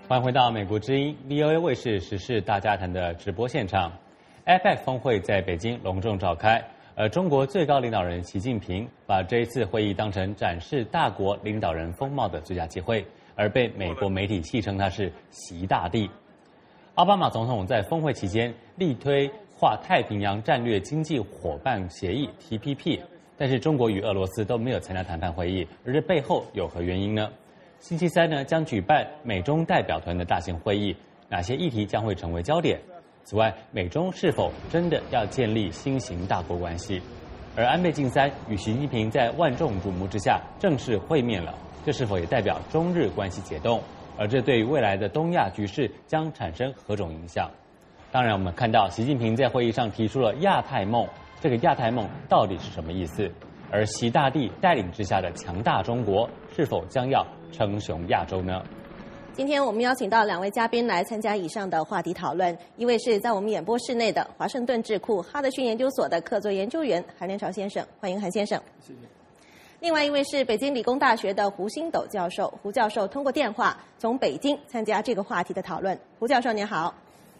欢迎回到美国之音 VOA 卫视时事大家谈的直播现场。APEC 峰会在北京隆重召开，而中国最高领导人习近平把这一次会议当成展示大国领导人风貌的最佳机会，而被美国媒体戏称他是习大帝。奥巴马总统在峰会期间力推跨太平洋战略经济伙伴协议 TPP， 但是中国与俄罗斯都没有参加谈判会议，而这背后有何原因呢？星期三呢将举办美中代表团的大型会议，哪些议题将会成为焦点？此外，美中是否真的要建立新型大国关系？而安倍晋三与习近平在万众瞩目之下正式会面了，这是否也代表中日关系解冻？而这对于未来的东亚局势将产生何种影响？当然，我们看到习近平在会议上提出了亚太梦，这个亚太梦到底是什么意思？而习大帝带领之下的强大中国是否将要称雄亚洲呢？ 今天我们邀请到2位嘉宾来参加以上的话题讨论，一位是在我们演播室内的华盛顿智库哈德逊研究所的客座研究员韩连朝先生，欢迎韩先生。 谢谢。 另外一位是北京理工大学的胡星斗教授，胡教授通过电话从北京参加这个话题的讨论。胡教授您好。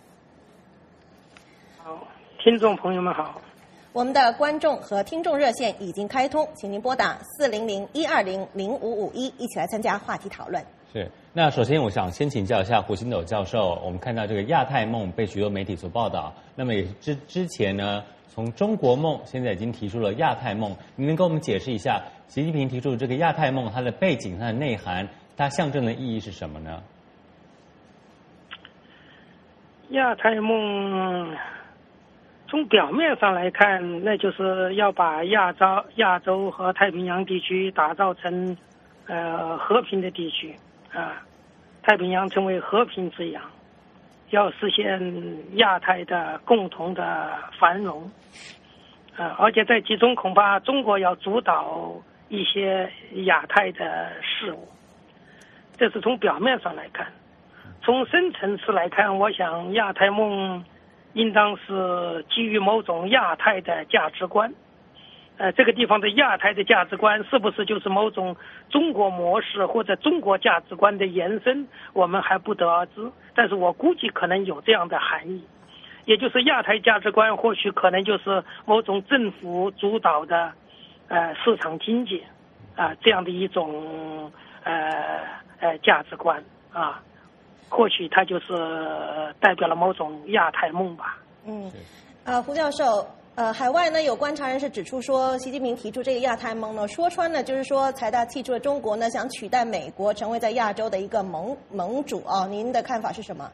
好，听众朋友们好。 我们的观众和听众热线已经开通，请您拨打400-120-0551，一起来参加话题讨论。 是，那首先我想先请教一下胡星斗教授，我们看到这个亚太梦被许多媒体所报道，那么也之前呢，从中国梦现在已经提出了亚太梦，您能跟我们解释一下习近平提出的这个亚太梦它的背景、它的内涵、它象征的意义是什么呢？ 亚太梦从表面上来看，那就是要把亚洲和太平洋地区打造成和平的地区啊，太平洋成为和平之洋，要实现亚太的共同的繁荣而且在其中恐怕中国要主导一些亚太的事务，这是从表面上来看。从深层次来看，我想亚太梦应当是基于某种亚太的价值观，这个地方的亚太的价值观是不是就是某种中国模式或者中国价值观的延伸，我们还不得而知，但是我估计可能有这样的含义，也就是亚太价值观或许可能就是某种政府主导的市场经济这样的一种价值观或许它就是代表了某种亚太梦吧。 胡教授，海外呢有观察人士指出说，习近平提出这个亚太梦呢，说穿了就是说财大气粗的中国呢想取代美国成为在亚洲的一个盟主您的看法是什么？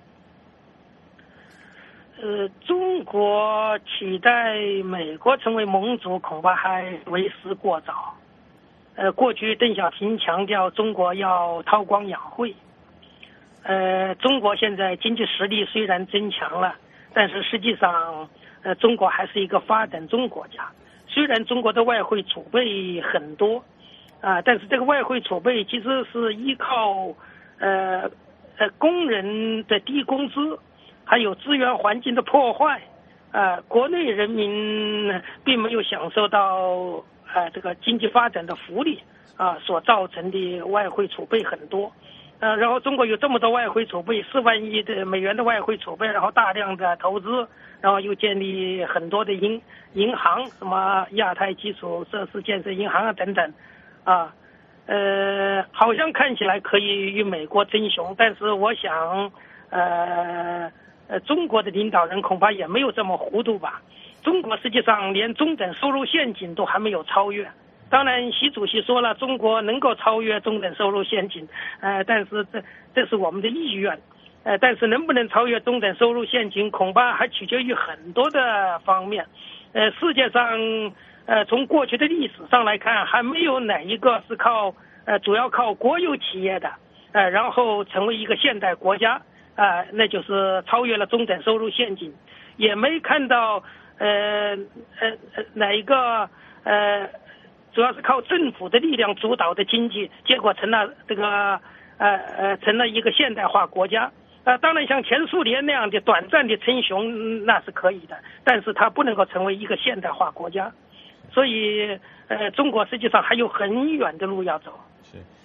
中国取代美国成为盟主恐怕还为时过早。过去邓小平强调中国要韬光养晦。中国现在经济实力虽然增强了，但是实际上中国还是一个发展中国家。虽然中国的外汇储备很多但是这个外汇储备其实是依靠工人的低工资，还有资源环境的破坏国内人民并没有享受到这个经济发展的福利所造成的外汇储备很多。然后中国有这么多外汇储备，4万亿的美元的外汇储备，然后大量的投资，然后又建立很多的银行，什么亚太基础设施建设银行等等好像看起来可以与美国争雄，但是我想中国的领导人恐怕也没有这么糊涂吧。中国实际上连中等收入陷阱都还没有超越。当然习主席说了中国能够超越中等收入陷阱但是这是我们的意愿但是能不能超越中等收入陷阱恐怕还取决于很多的方面世界上从过去的历史上来看，还没有哪一个是主要靠国有企业的然后成为一个现代国家那就是超越了中等收入陷阱，也没看到哪一个主要是靠政府的力量主导的经济，结果成了成了一个现代化国家。当然像前苏联那样的短暂的称雄那是可以的，但是它不能够成为一个现代化国家。所以中国实际上还有很远的路要走。 是，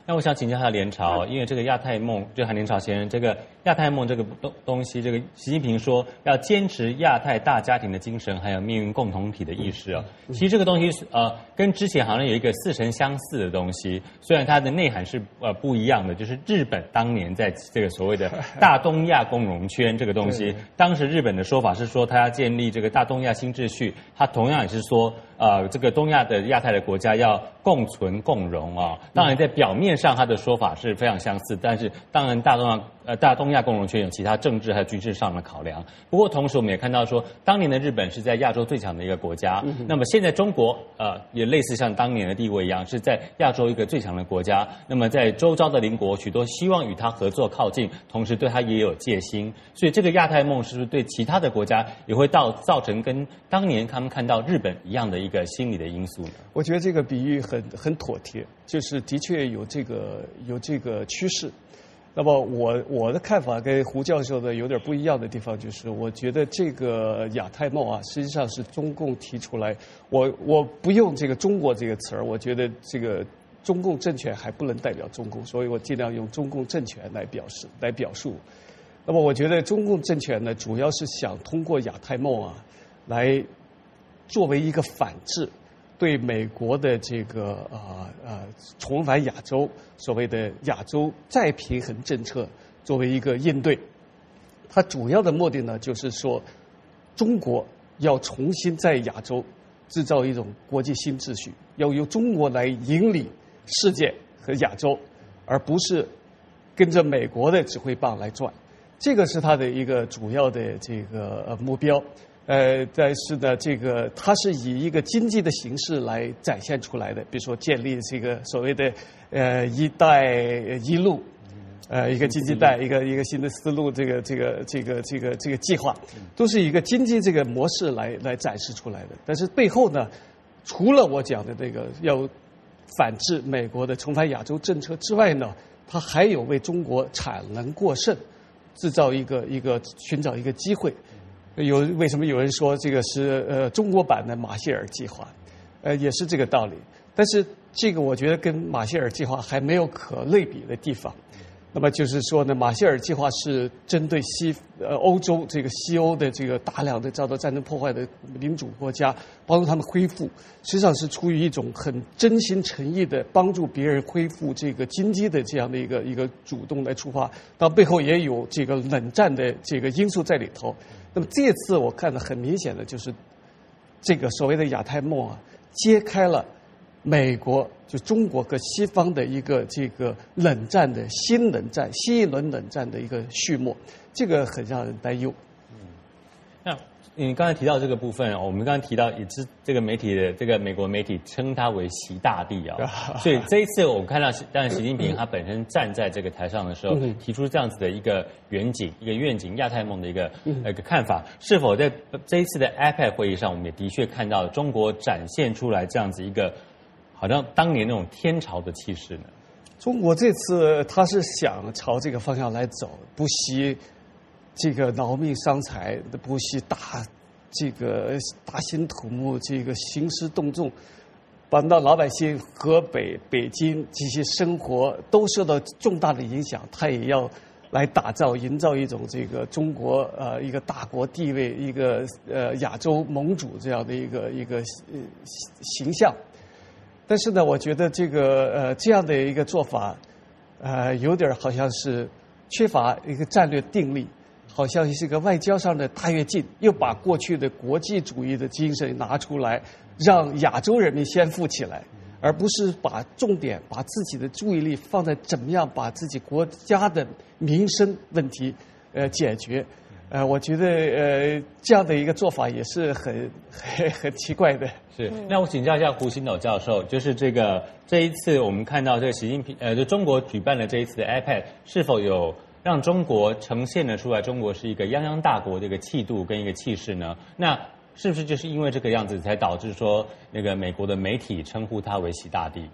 那我想请教一下联朝，因为这个亚太梦，就韩联朝先生，这个亚太梦这个东西，这个习近平说要坚持亚太大家庭的精神，还有命运共同体的意识啊。其实这个东西跟之前好像有一个似曾相似的东西，虽然它的内涵是不一样的，就是日本当年在这个所谓的大东亚共荣圈这个东西，当时日本的说法是说他要建立这个大东亚新秩序，他同样也是说这个东亚的亚太的国家要共存共荣啊。当然在表面上他的说法是非常相似，但是当然大东亚共荣圈有其他政治还有军事上的考量。不过同时我们也看到说，当年的日本是在亚洲最强的一个国家，那么现在中国也类似像当年的地位一样，是在亚洲一个最强的国家。那么在周遭的邻国许多希望与他合作靠近，同时对他也有戒心。所以这个亚太梦是不是对其他的国家也会造成跟当年他们看到日本一样的一个心理的因素呢？ 我觉得这个比喻很妥帖，就是的确有这个趋势。那么我的看法跟胡教授的有点不一样的地方，就是我觉得这个亚太梦啊，实际上是中共提出来。我不用这个中国这个词儿，我觉得这个中共政权还不能代表中共，所以我尽量用中共政权来表述。那么我觉得中共政权呢，主要是想通过亚太梦啊，来作为一个反制。对美国的这个重返亚洲，所谓的亚洲再平衡政策作为一个应对，它主要的目的呢，就是说中国要重新在亚洲制造一种国际新秩序，要由中国来引领世界和亚洲，而不是跟着美国的指挥棒来转。这个是它的一个主要的这个目标。但是呢，这个它是以一个经济的形式来展现出来的，比如说建立这个所谓的“一带一路”，一个经济带，一个新的思路，这个计划，都是一个经济这个模式来展示出来的。但是背后呢，除了我讲的这个要反制美国的重返亚洲政策之外呢，它还有为中国产能过剩制造寻找一个机会。为什么有人说这个是中国版的马歇尔计划？也是这个道理。但是这个我觉得跟马歇尔计划还没有可类比的地方。那么就是说呢，马歇尔计划是针对欧洲这个西欧的这个大量的遭到战争破坏的民主国家，帮助他们恢复，实际上是出于一种很真心诚意的帮助别人恢复这个经济的这样的一个主动来出发，但背后也有这个冷战的这个因素在里头。那么这次我看的很明显的就是这个所谓的亚太梦啊，揭开了美国就中国和西方的一个这个冷战的新一轮冷战的一个序幕，这个很让人担忧。 那你刚才提到这个部分，我们刚才提到也是这个媒体的这个美国媒体称他为习大帝啊，所以这一次我们看到，当然习近平他本身站在这个台上的时候，提出这样子的一个愿景，亚太梦的一个看法，是否在这一次的 APEC 会议上，我们也的确看到中国展现出来这样子一个好像当年那种天朝的气势呢？ 中国这次他是想朝这个方向来走，不惜这个劳命伤财，不惜这个大兴土木，这个兴师动众，把那老百姓河北、北京这些生活都受到重大的影响，他也要来营造一种这个中国一个大国地位，一个亚洲盟主这样的一个形象。但是呢，我觉得这个这样的一个做法，有点好像是缺乏一个战略定力，好像是一个外交上的大跃进，又把过去的国际主义的精神拿出来，让亚洲人民先富起来，而不是把重点把自己的注意力放在怎么样把自己国家的民生问题解决。我觉得这样的一个做法也是很奇怪的。 是，那我请教一下胡星斗教授，就是这一次我们看到这个习近平就中国举办了这一次的 APEC， 是否有让中国呈现了出来中国是一个泱泱大国的一个气度跟一个气势呢？那是不是就是因为这个样子才导致说那个美国的媒体称呼他为习大帝？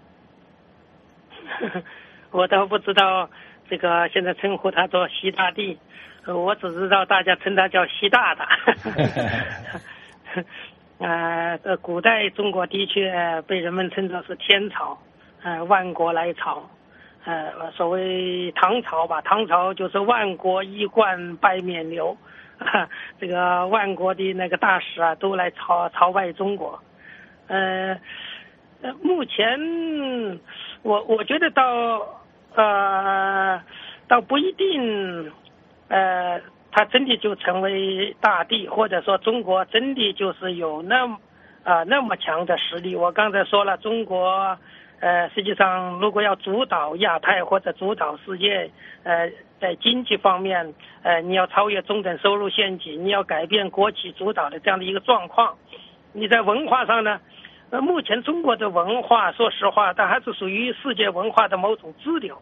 我倒不知道这个现在称呼他做习大帝。我只知道大家称他叫习大大。古代中国的确被人们称作是天朝，万国来朝。 所谓唐朝吧，唐朝就是万国衣冠拜冕旒，这个万国的那个大使啊都来朝拜中国。目前我觉得倒不一定，它真的就成为大帝，或者说中国真的就是有那么强的实力。我刚才说了，中国实际上如果要主导亚太或者主导世界，在经济方面，你要超越中等收入陷阱，你要改变国企主导的这样的一个状况。你在文化上呢，目前中国的文化，说实话，它还是属于世界文化的某种支流，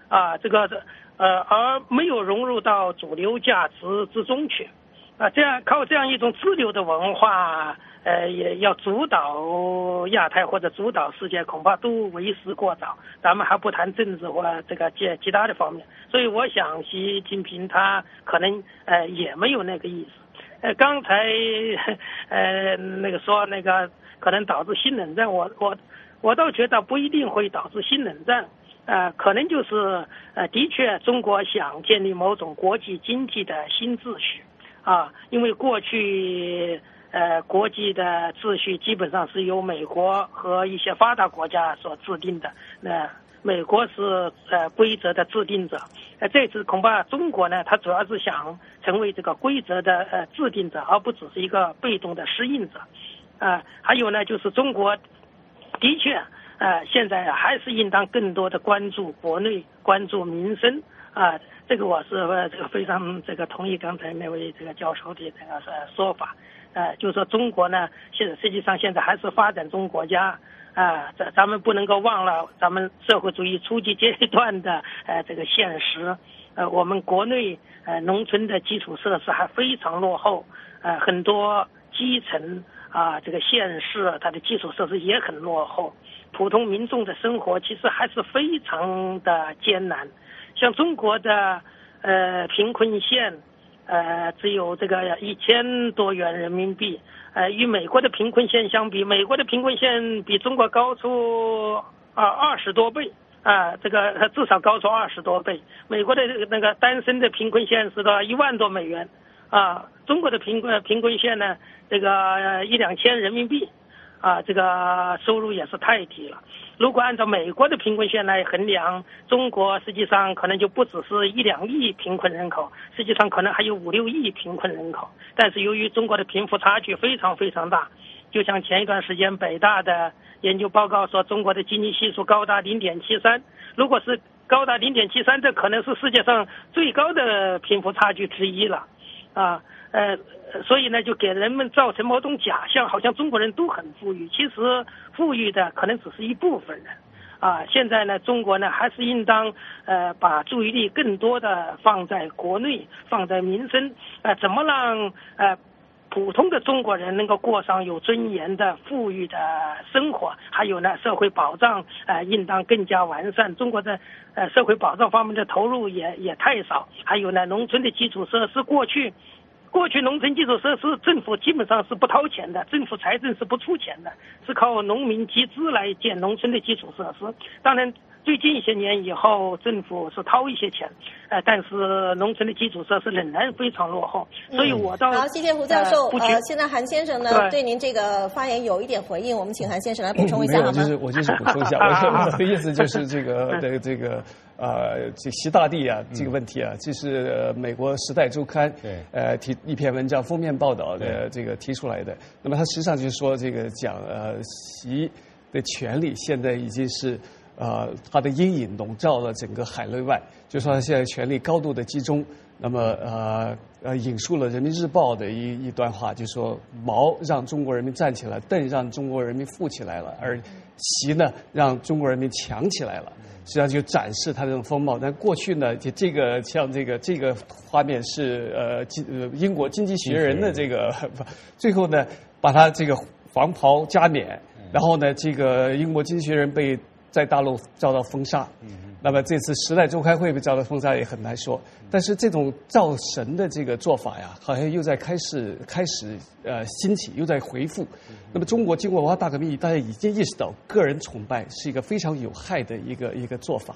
而没有融入到主流价值之中去，靠这样一种支流的文化，也要主导亚太或者主导世界，恐怕都为时过早。咱们还不谈政治或这个其他的方面，所以我想习近平他可能也没有那个意思。刚才那个说那个可能导致新冷战，我倒觉得不一定会导致新冷战。可能就是的确中国想建立某种国际经济的新秩序因为过去国际的秩序基本上是由美国和一些发达国家所制定的，那美国是规则的制定者，这次恐怕中国呢，它主要是想成为这个规则的制定者，而不只是一个被动的适应者。还有呢，就是中国的确现在还是应当更多的关注国内，关注民生这个我是这个非常这个同意刚才那位这个教授的这个说法。就是说中国呢，实际上现在还是发展中国家咱们不能够忘了咱们社会主义初级阶段的这个现实。我们国内农村的基础设施还非常落后，很多基层这个县市它的基础设施也很落后，普通民众的生活其实还是非常的艰难。像中国的贫困线只有这个1000多元人民币，与美国的贫困线相比，美国的贫困线比中国高出20多倍这个至少高出20多倍。美国的那个单身的贫困线是个1万多美元中国的贫困线呢，这个1-2千人民币这个收入也是太低了。如果按照美国的贫困线来衡量，中国实际上可能就不只是1-2亿贫困人口，实际上可能还有5-6亿贫困人口。但是由于中国的贫富差距非常非常大，就像前一段时间北大的研究报告说，中国的基尼系数高达0.73，如果是高达0.73，这可能是世界上最高的贫富差距之一了所以呢，就给人们造成某种假象，好像中国人都很富裕，其实富裕的可能只是一部分人现在呢，中国呢还是应当把注意力更多的放在国内，放在民生怎么让普通的中国人能够过上有尊严的富裕的生活。还有呢，社会保障应当更加完善，中国的社会保障方面的投入也太少。还有呢，农村的基础设施，过去农村基础设施政府基本上是不掏钱的，政府财政是不出钱的，是靠农民集资来建农村的基础设施。当然最近一些年以后，政府是掏一些钱但是农村的基础设施仍然非常落后。所以我倒好，谢谢胡教授现在韩先生呢对您这个发言有一点回应，我们请韩先生来补充一下好吗？ 我就是补充一下我的意思就是这个这习大帝这个问题这是美国《时代周刊》提一篇文章封面报道的这个提出来的。那么他实际上就是说这个讲习的权力现在已经是他的阴影笼罩了整个海内外，就说他现在权力高度的集中。那么引述了人民日报的一段话，就说毛让中国人民站起来，邓让中国人民富起来了，而习呢让中国人民强起来了。实际上就展示他这种风貌。但过去呢，这个像这个画面是英国经济学人的这个，最后呢把他这个黄袍加冕，然后呢这个英国经济学人被在大陆遭到封杀。那么这次《时代周刊》会被遭到封杀也很难说，但是这种造神的这个做法好像又在开始兴起，又在回复。那么中国经过文化大革命，大家已经意识到个人崇拜是一个非常有害的一个做法。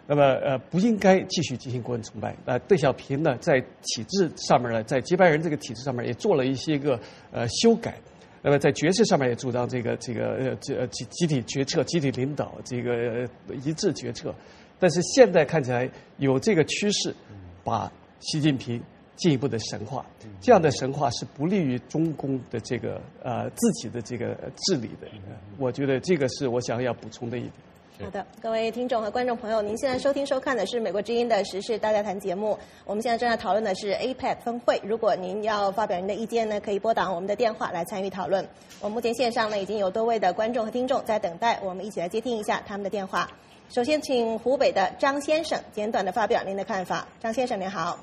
那么不应该继续进行国人崇拜。邓小平呢，在体制上面呢，在接班人这个体制上面也做了一些个修改。那么在决策上面也主张这个集体决策、集体领导，这个一致决策。但是现在看起来有这个趋势，把习近平进一步的神化，这样的神化是不利于中共的这个自己的这个治理的。我觉得这个是我想要补充的一点。 好的，各位听众和观众朋友，您现在收听收看的是美国之音的时事大家谈节目。我们现在正在讨论的是 APEC 峰会。如果您要发表您的意见呢，可以拨打我们的电话来参与讨论。我们目前线上呢已经有多位的观众和听众在等待，我们一起来接听一下他们的电话。首先，请湖北的张先生简短的发表您的看法。张先生您好。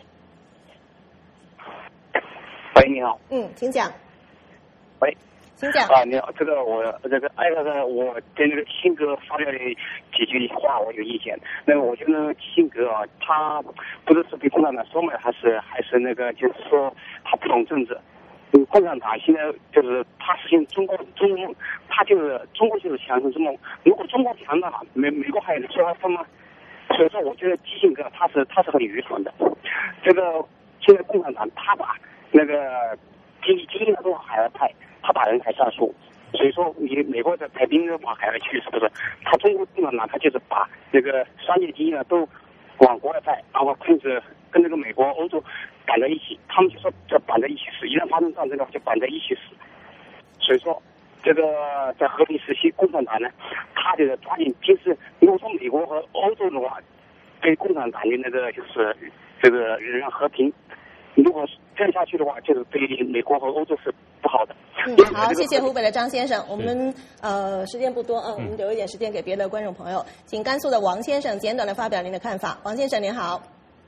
喂，你好。 请讲。 喂。 请讲你好，我对那个基辛格发表的几句话我有意见。那个我觉得基辛格啊，他不知是被共产党收买，还是那个就是说他不懂政治。共产党现在就是他实现中国，他就是中国就是强盛之梦。如果中国强大了，美国还能说他分吗？所以说，我觉得基辛格他是很愚蠢的。这个现在共产党他把那个精英都往海外派。他把人才上树，所以说你美国的派兵往海外去，是不是？他中国共产党他就是把那个商业精英都往国外派，然后控制跟那个美国、欧洲绑在一起，他们就说这绑在一起死，一旦发生战争的话就绑在一起死。所以说，这个在和平时期，共产党呢，他就是抓紧平时，如果说美国和欧洲的话，对共产党的那个就是这个人让和平，如果这样下去的话，就是对美国和欧洲是不好的。 好，谢谢湖北的张先生。我们时间不多我们留一点时间给别的观众朋友。请甘肃的王先生简短的发表您的看法。王先生您好。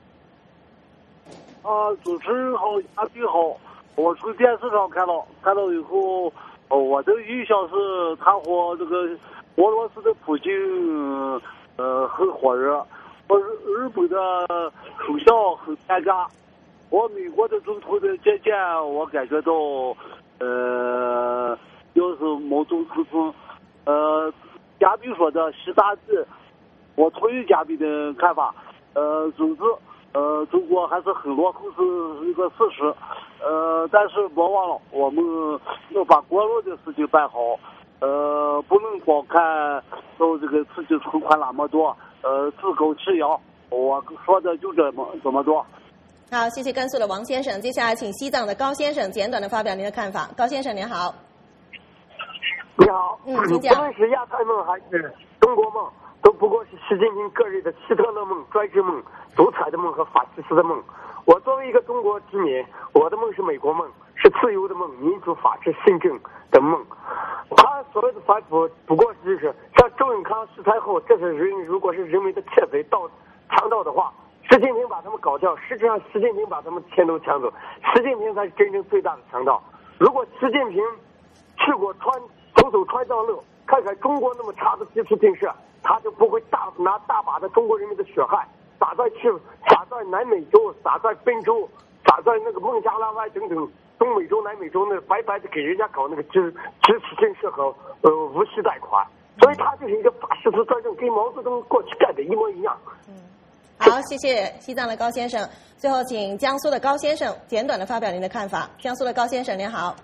主持人好，嘉宾好。我从电视上看到以后，我的印象是他和这个俄罗斯的普京很火热，和日本的首相很尴尬。我美国的总统的接见，我感觉到又是某种程度，嘉宾说的习大志，我同意嘉宾的看法。总之，中国还是很落后是一个事实。但是别忘了，我们要把国内的事情办好。不能光看到这个自己存款那么多，自狗吃羊。我说的就这么多。 好，谢谢甘肃的王先生。接下来请西藏的高先生简短的发表您的看法。高先生您好。 你好。 请讲。 无论是亚太梦还是中国梦，都不过是习近平个人的希特勒梦、专制梦、独裁的梦和法西斯的梦。我作为一个中国之民，我的梦是美国梦，是自由的梦、民主、法治、宪政的梦。他所谓的反腐，不过是像周永康失态后，这是如果是人为的窃贼强盗的话，习近平把他们搞掉，实际上习近平把他们钱都抢走，习近平才是真正最大的强盗。如果习近平去过走川藏路，看看中国那么差的基础建设，他就不会拿大把的中国人民的血汗撒在南美洲，撒在非洲，撒在那个孟加拉湾等等东美洲、南美洲那白白的给人家搞那个基础建设和无息贷款，所以他就是一个法西斯专政，跟毛泽东过去干的一模一样。 好，谢谢西藏的高先生。最后，请江苏的高先生简短的发表您的看法。江苏的高先生，您好。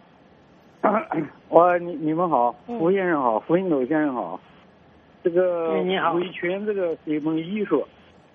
你们好，胡先生好，胡英斗先生好。这个维权这个是一门艺术。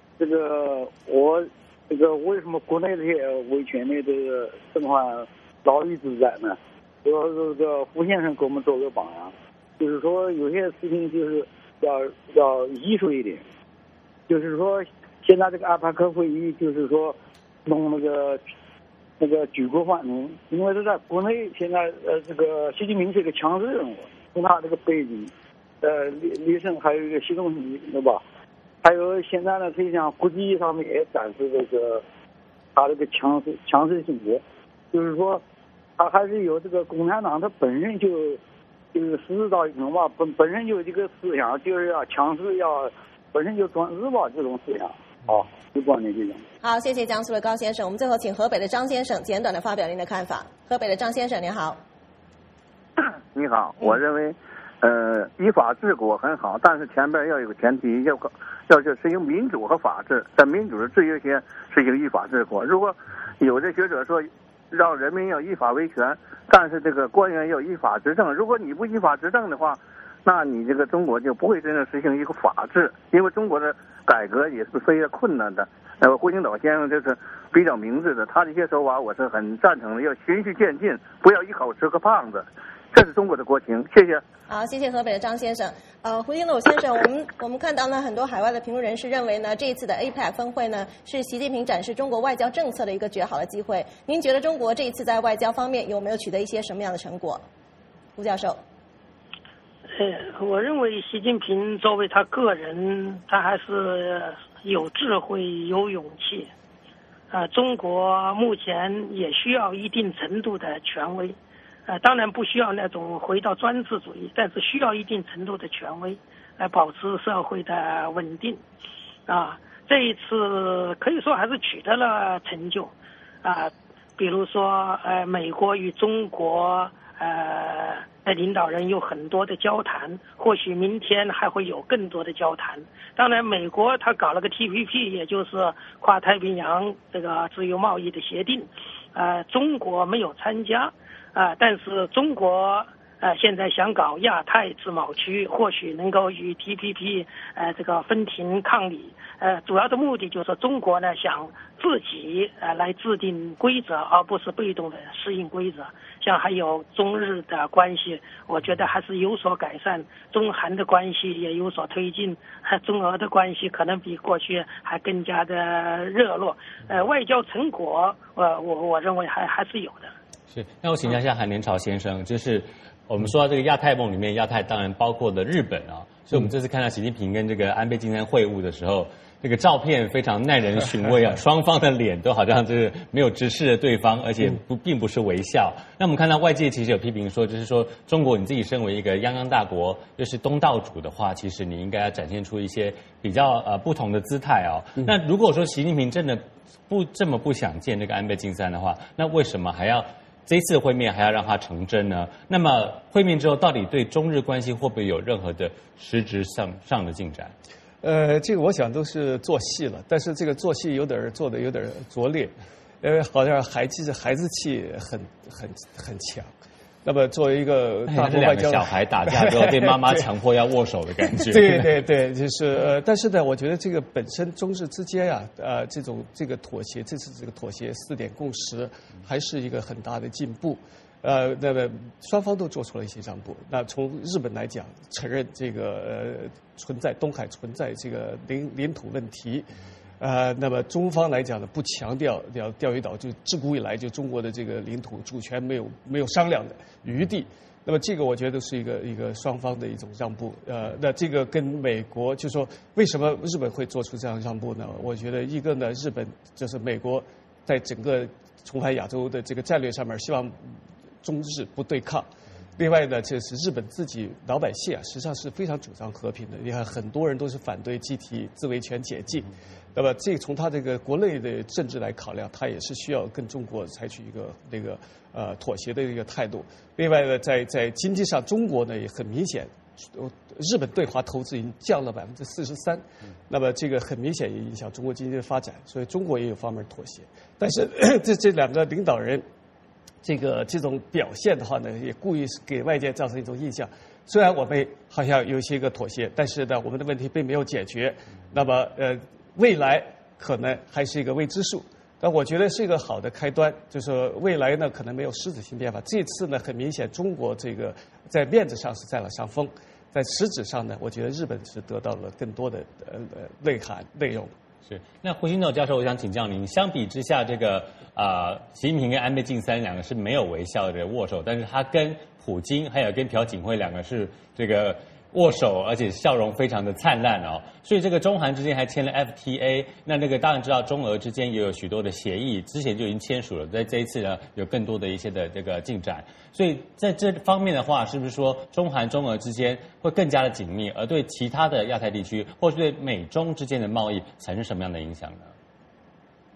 为什么国内这些维权的这个正话牢狱之战呢？这个胡先生给我们做个榜样，就是说有些事情就是要艺术一点，就是说。现在这个阿帕克会议就是说弄那个举国欢迎，因为是在国内现在这个习近平是一个强势人物，从他这个背景，李胜还有一个习仲勋，对吧？还有现在呢，实际上国际上面也展示这个他这个强势性格，就是说他还是有这个共产党，他本身就是实到一种吧，本身就这个思想就是要强势，本身就专制吧这种思想。好，就观点这种。 好，谢谢江苏的高先生。我们最后请河北的张先生简短的发表您的看法。河北的张先生，您好。 你好，我认为， 依法治国很好，但是前边要有个前提，要实行民主和法治，在民主的制约下实行依法治国。如果有的学者说让人民要依法维权，但是这个官员要依法执政，如果你不依法执政的话，那你这个中国就不会真正实行一个法治，因为中国的改革也是非常困难的。胡锦涛先生就是比较明智的，他这些手法我是很赞成的，要循序渐进，不要一口吃个胖子，这是中国的国情。谢谢。 好，谢谢河北的张先生。胡金斗先生，我们看到呢，很多海外的评论人士认为呢，这一次的 APEC 峰会呢，是习近平展示中国外交政策的一个绝好的机会。您觉得中国这一次在外交方面有没有取得一些什么样的成果？胡教授。 我认为习近平作为他个人，他还是有智慧、有勇气。中国目前也需要一定程度的权威。当然不需要那种回到专制主义，但是需要一定程度的权威来保持社会的稳定。这一次可以说还是取得了成就。比如说美国与中国的领导人有很多的交谈，或许明天还会有更多的交谈。当然美国他搞了个 TPP， 也就是跨太平洋这个自由贸易的协定，中国没有参加。但是中国现在想搞亚太自贸区，或许能够与 TPP 这个分庭抗礼。主要的目的就是中国呢想自己来制定规则，而不是被动的适应规则。像还有中日的关系，我觉得还是有所改善，中韩的关系也有所推进，中俄的关系可能比过去还更加的热络。外交成果我认为还是有的。 是，那我请教一下韩连朝先生，就是我们说到这个亚太梦里面，亚太当然包括了日本啊，所以我们这次看到习近平跟这个安倍晋三会晤的时候，这个照片非常耐人寻味啊，双方的脸都好像就是没有直视着对方，而且并不是微笑。那我们看到外界其实有批评说，就是说中国你自己身为一个泱泱大国，又是东道主的话，其实你应该要展现出一些比较不同的姿态哦。那如果说习近平真的这么不想见这个安倍晋三的话，那为什么还要这一次会面还要让它成真呢？那么会面之后，到底对中日关系会不会有任何的实质上的进展？ 这个我想都是做戏了，但是这个做戏做的有点拙劣，好像孩子气很强。那么作为一个大国外交， 小孩打架之后被妈妈强迫要握手的感觉。 对，就是但是呢，我觉得这个本身中日之间啊，这个妥协，这次这个妥协4点共识，还是一个很大的进步。那么双方都做出了一些让步。那从日本来讲，承认这个东海存在这个领土问题。那么中方来讲呢，不强调钓鱼岛就自古以来就中国的这个领土主权没有商量的余地。那么这个我觉得是一个双方的一种让步。那这个跟美国就说为什么日本会做出这样让步呢？我觉得一个呢，日本就是美国在整个重返亚洲的这个战略上面，希望中日不对抗。另外呢，就是日本自己老百姓啊，实际上是非常主张和平的。你看，很多人都是反对集体自卫权解禁。那么，这从他这个国内的政治来考量，他也是需要跟中国采取一个妥协的一个态度。另外呢，在经济上，中国呢也很明显，日本对华投资已经降了43%，那么这个很明显也影响中国经济的发展，所以中国也有方面妥协。但是这两个领导人。这种表现的话呢，也故意给外界造成一种印象。虽然我们好像有些个妥协，但是呢，我们的问题并没有解决。那么未来可能还是一个未知数。但我觉得是一个好的开端，就是未来呢可能没有实质性变化。这次呢，很明显中国这个在面子上是占了上风，在实质上呢，我觉得日本是得到了更多的内容。 是，那胡锦斗教授，我想请教您，相比之下，这个习近平跟安倍晋三两个是没有微笑的握手，但是他跟普京还有跟朴槿惠两个是这个握手，而且笑容非常的灿烂哦。所以这个中韩之间还签了 FTA， 那个当然知道中俄之间也有许多的协议，之前就已经签署了，在这一次呢有更多的一些的这个进展。所以在这方面的话，是不是说中韩中俄之间会更加的紧密，而对其他的亚太地区，或是对美中之间的贸易产生什么样的影响呢？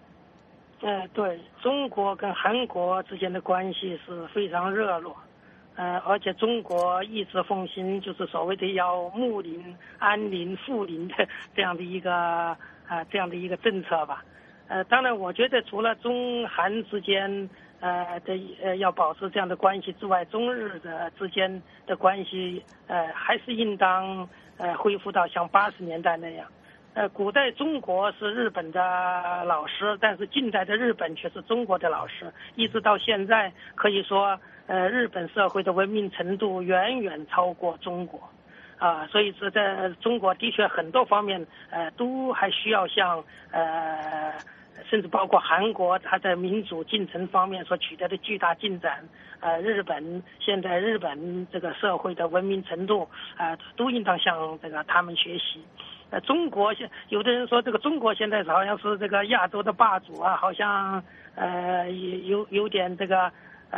对，中国跟韩国之间的关系是非常热络。 而且中国一直奉行就是所谓的要睦邻、安邻、富邻的这样的一个政策吧。当然，我觉得除了中韩之间要保持这样的关系之外，中日之间的关系还是应当恢复到像80年代那样。古代中国是日本的老师，但是近代的日本却是中国的老师，一直到现在，可以说日本社会的文明程度远远超过中国。所以说在中国的确很多方面都还需要像甚至包括韩国，它在民主进程方面所取得的巨大进展，现在日本这个社会的文明程度都应当向这个他们学习。中国有的人说这个中国现在好像是这个亚洲的霸主啊，好像有点这个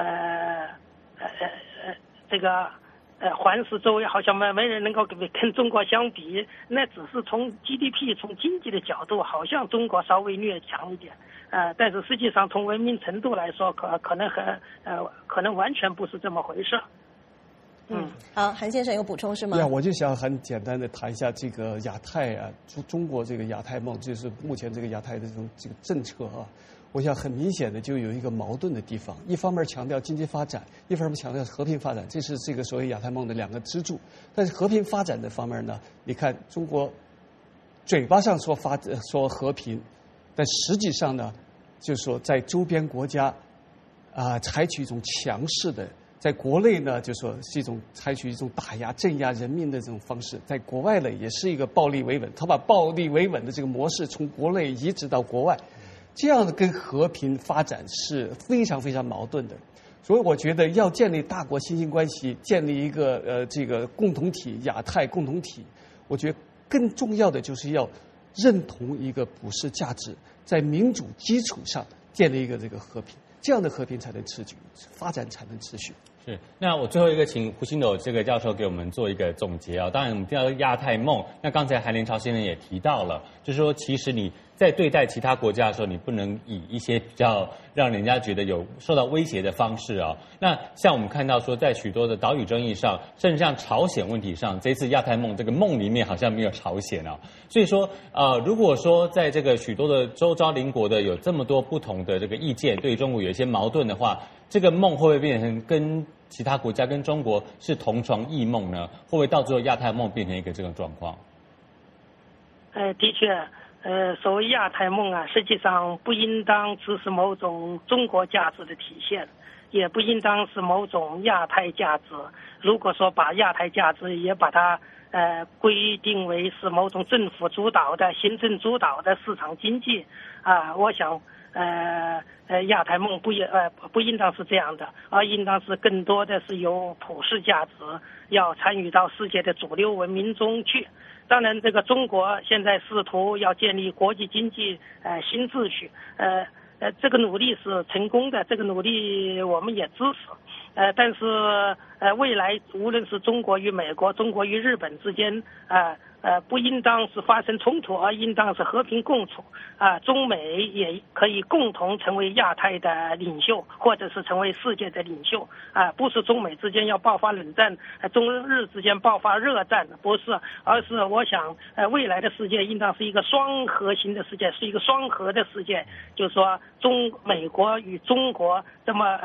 环视周围，好像没人能够跟中国相比。那只是从 GDP 从经济的角度，好像中国稍微略强一点，但是实际上从文明程度来说，可能完全不是这么回事。 好，韩先生有补充是吗？ 我就想很简单的谈一下这个亚太中国这个亚太梦，就是目前这个亚太的这个政策我想很明显的就有一个矛盾的地方，一方面强调经济发展，一方面强调和平发展，这是这个所谓亚太梦的2个支柱。但是和平发展的方面呢，你看中国嘴巴上说和平，但实际上呢，就是说在周边国家采取一种强势的。在国内呢，就说是一种采取一种打压、镇压人民的这种方式；在国外呢，也是一个暴力维稳。他把暴力维稳的这个模式从国内移植到国外，这样的跟和平发展是非常非常矛盾的。所以我觉得要建立大国新兴关系，建立一个这个共同体、亚太共同体，我觉得更重要的就是要认同一个普世价值，在民主基础上建立一个这个和平，这样的和平才能持续，发展才能持续。 是，那我最后一个请胡星斗这个教授给我们做一个总结当然我们提到亚太梦，那刚才韩连朝先生也提到了，就是说其实你在对待其他国家的时候，你不能以一些比较让人家觉得有受到威胁的方式那像我们看到说，在许多的岛屿争议上，甚至像朝鲜问题上，这次亚太梦这个梦里面好像没有朝鲜所以说如果说在这个许多的周遭邻国的有这么多不同的这个意见，对中国有一些矛盾的话，这个梦会不会变成跟其他国家跟中国是同床异梦呢？会不会到最后亚太梦变成一个这种状况？ 的确，所谓亚太梦实际上不应当只是某种中国价值的体现，也不应当是某种亚太价值。如果说把亚太价值也把它规定为是某种政府主导的、行政主导的市场经济我想亚太梦不应当是这样的，而应当是更多的是由普世价值要参与到世界的主流文明中去。当然，这个中国现在试图要建立国际经济新秩序，这个努力是成功的，这个努力我们也支持。但是未来无论是中国与美国、中国与日本之间不应当是发生冲突，而应当是和平共处中美也可以共同成为亚太的领袖，或者是成为世界的领袖不是中美之间要爆发冷战，中日之间爆发热战，不是，而是我想未来的世界应当是一个双核心的世界，是一个双核的世界，就是说美国与中国这么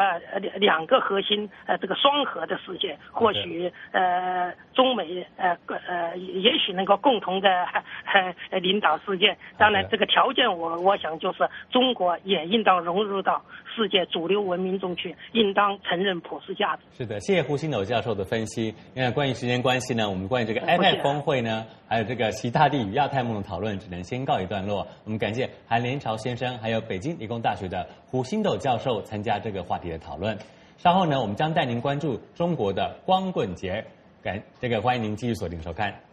2个核心这个双核的世界，或许中美也许能够共同的领导世界。当然这个条件我想就是中国也应当融入到世界主流文明中去，应当承认普世价值。 是的，谢谢胡星斗教授的分析。那关于时间关系呢，我们关于这个 APEC 峰会呢，还有这个习大地与亚太梦的讨论只能先告一段落。我们感谢韩连朝先生还有北京理工大学的胡星斗教授参加这个话题的讨论。稍后呢，我们将带您关注中国的光棍节，欢迎您继续锁定收看。